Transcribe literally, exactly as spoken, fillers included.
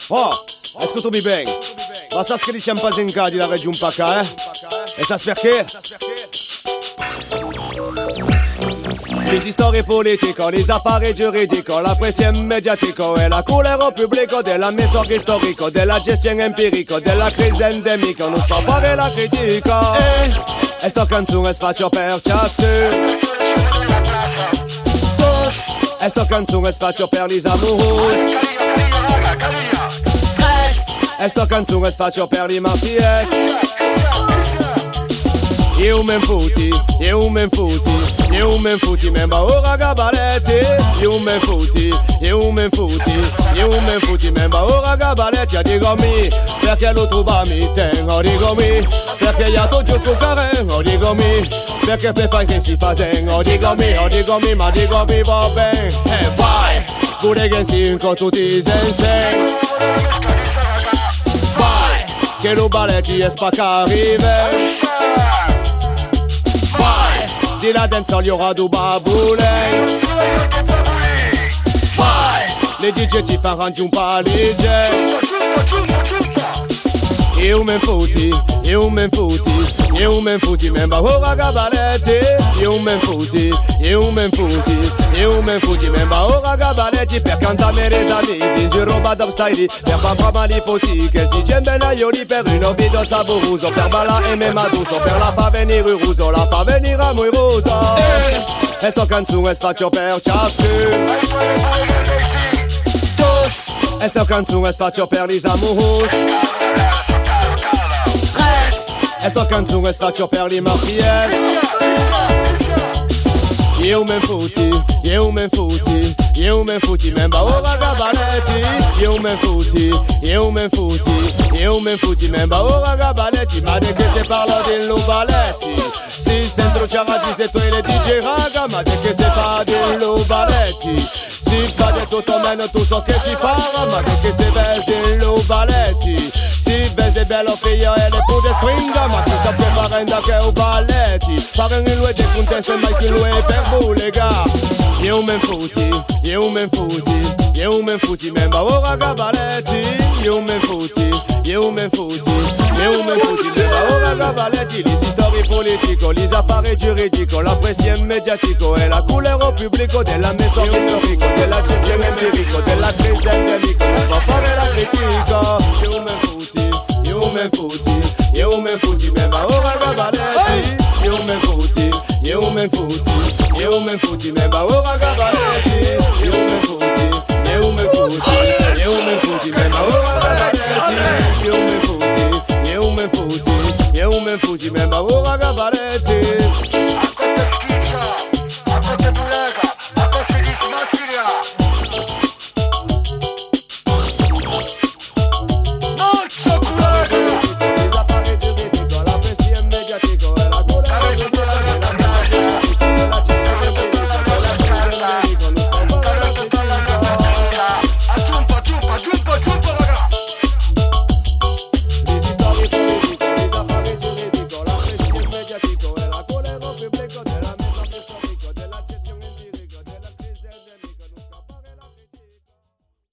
Oh, ascoltami bene. Ma sa che siamo pas in casa della regione Paca, eh? E sa perché? Les storie politiques, les appareils giuridiques, la pressione mediatica e la couleur pubblica della messa storica, della gestione empirica, della crisi endemica, non fa fare la critica. E sta canzone sfaccio per ciascuno. E sta canzone sfaccio per gli amoureuse. E sta canzone sfaccio per gli mafiesi. Io men futi, io men futi, io men futi, memba ora gabaletti. Io men futi, io men futi, io men futi, memba ora gabaletti. Dico mi, perché lo truba mi tengo, dico mi, perché io to gioco careno, dico mi, perché per fare che si fa zengo, dico mi, oh dico mi, ma dico mi va bene. E vai, pure che si incontro tutti i sensi. Vai, che lo baletti è spacca arrive. Di la danza gli aura du baboulé. Vai, les D J ti faranno un palige. Io men futi, io men futi, io men futi, memba ora gabaletti. Io men futi, io men futi, io men futi, memba ora gabaletti. Per cantare les amis, di roba d'obstaili. Per far prima posi, che sti gembelaioli. Per un video saboroso, per balla e me maduso. Per la fa venire ruso, la fa venire amorosa. E sto canzone sfaccio per ciascuno. E sto canzone sfaccio per gli amoureuse. E sto canzone sfaccio per gli mafiesi. Io men futi, io men futi, io men futi, memba ora gabaletti. Io men futi, io men futi, io men futi, memba ora gabaletti. Ma de che se parla di lubaletti, si sento c'era detto e le D J raga. Ma de che se fa di lubaletti, si fa de tutto meno tu so che si parla. Ma de che se vede di lubaletti, si vede bello figlio e le pure stringa. Ma che sa preparando che un balletti. Fare in lui del contesto e mai che lui è per voi les gars. Io men futi, io men futi, io men futi, memba ora gabaletti. Io men futi, io men futi, io men futi, memba ora gabaletti. Les storie politico, les appareils giuridico, la pressione mediatico e la couleur pubblico della messa storico, della gestione empirico, della crisi endemica, non fa fare la critica. Io men futi, io men futi, io men futi, memba ora gabaletti. Io men futi, io men futi, io men futi, memba ora gabaletti. Io men futi, io men futi, io men futi, memba ora gabaletti. Io men futi, io men futi, io men futi, memba ora gabaletti.